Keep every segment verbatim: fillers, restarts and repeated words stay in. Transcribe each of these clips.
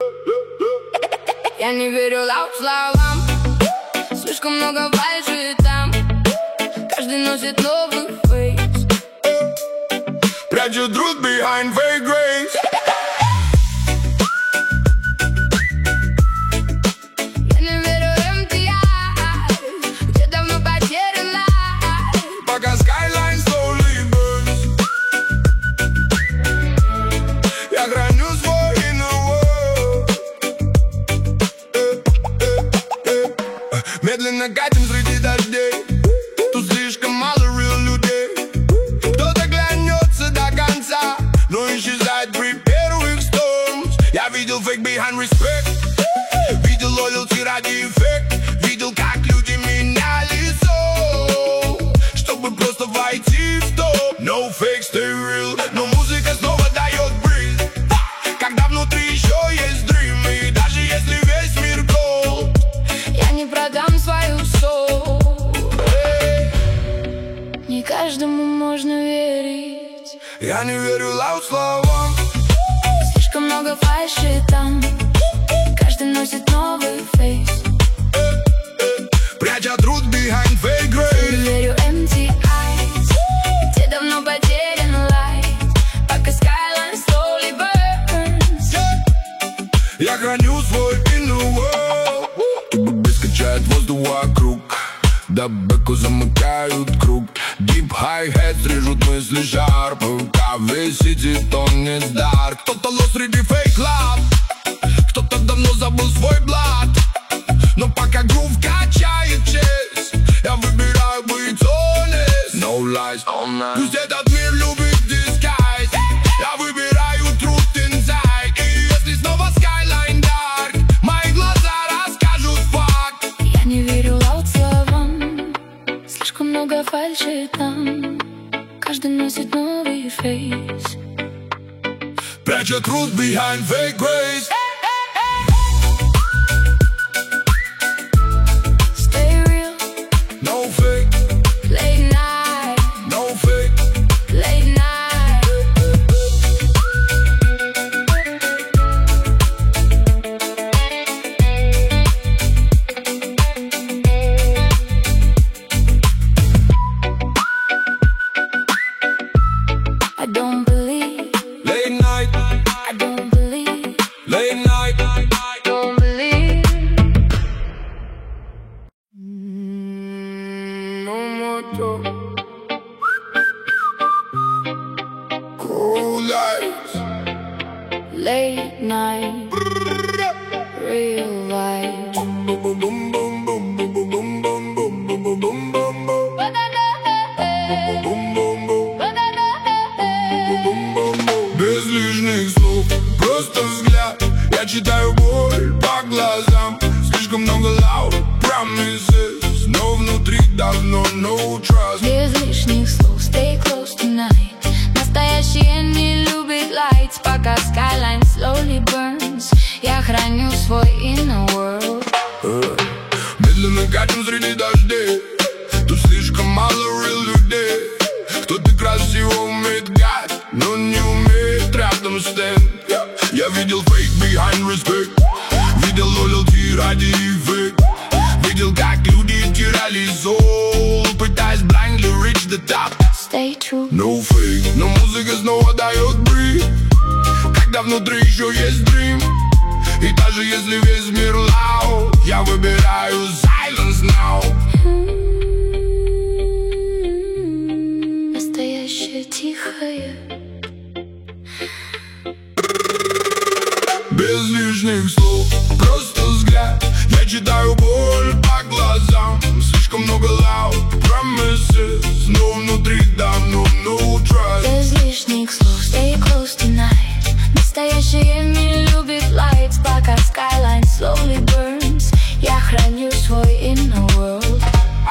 Я не верю лаут словам, слишком много фальши там. Каждый носит новый фейс, прячет труд behind fake grace. Я не верю эм ти ай, где давно потерян лайф. Пока skyline slowly burns, я храню свой inner world. Медленно катим среди дождей, тут слишком мало real людей. Кто-то клянется до конца, но исчезает при первых storms. Я видел fake behind respect, видел loyalty ради эффект, видел, как люди меняли soul, чтобы просто войти в топ. No fake, stay real, но музыка снова дает бриз, когда внутри еще есть dream. И даже если весь мир gold, я не продам свою soul. Не каждому можно верить, я не верю лаут словам. слишком много фальши там. Каждый носит новый фейс, пряча труд behind fake не grace. верю эм ти ай, где давно потерян лайф. Пока skyline slowly burns, Я храню свой inner world. Тубы качает воздух вокруг, до бэку замыкают круг. Deep hi-hats режут мысли шарп, пока весь сити тонет дарк. Кто-то лос среди fake love, кто-то давно забыл свой блат. Но пока грув качает честь, я выбираю быть honest. No lies, пусть этот мир любит disguise, я выбираю truth inside. И если снова skyline dark, мои глаза расскажут факт. я не верю лаут словам, слишком много фальши там. Каждый носит новый фейс, пряча труд behind fake grace. stay real, No fake, late night, no fake. late night. I don't believe, Late night, I don't believe, late night. don't believe. No more talk. Cool lights. Late night, real life. Boom boom boom boom boom boom boom boom boom boom boom boom boom boom boom. Boom boom boom. Без лишних слов, просто взгляд. Я читаю боль по глазам. Слишком много loud promises, но внутри давно no trust. Без лишних слов, stay close tonight. Настоящее не любит lights, пока skyline slowly burns. Я храню свой inner world. Медленно катим среди дождей, тут слишком мало real людей. Кто-то красиво умеет гать, но не умеет рядом стенд. Я видел fake behind respect, видел loyalty ради эффект, видел, как люди теряли soul, пытаясь blindly reach the top. Stay true, No fake, но музыка снова дает бриф, когда внутри еще есть dream. И даже если весь мир loud, я выбираю silence now. настоящее тихое. Без лишних слов, просто взгляд. Я читаю боль по глазам. Слишком много loud promises, но внутри давно no trust. Без лишних слов, stay close tonight. Настоящее не любит lights, пока skyline slowly burns. Я храню свой inner world.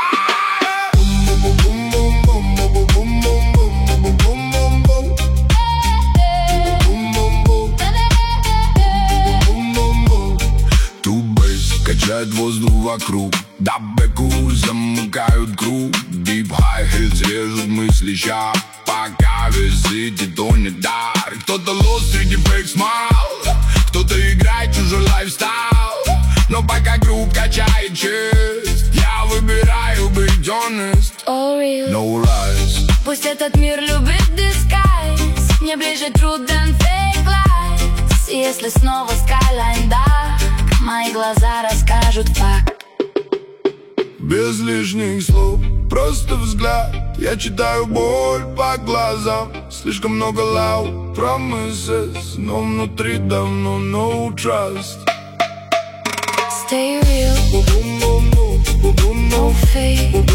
Качает воздух вокруг, до бэку замыкают круг. Deep hi-hats режут мысли ща, пока весь сити тонет дарк. Кто-то лос среди fake smile, кто кто-то играет чужой лайфстайл, но пока групп качает честь, я выбираю быть honest. All real. No lies. Пусть этот мир любит disguise, мне ближе truth than fake lies. И если снова skyline, да, мои глаза расскажут факт. Без лишних слов, просто взгляд, я читаю боль по глазам. Слишком много loud promises, но внутри давно no trust. Stay real, No no fake.